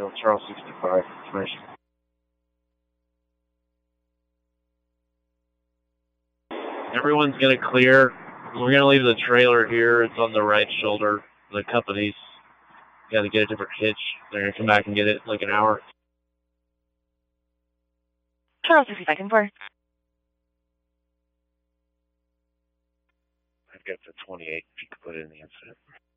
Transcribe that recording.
Charles 65 information. Everyone's going to clear. We're going to leave the trailer here. It's on the right shoulder. The company's got to get a different hitch. They're going to come back and get it in like an hour. Charles 65, confirm. I've got the 28 if you could put it in the incident.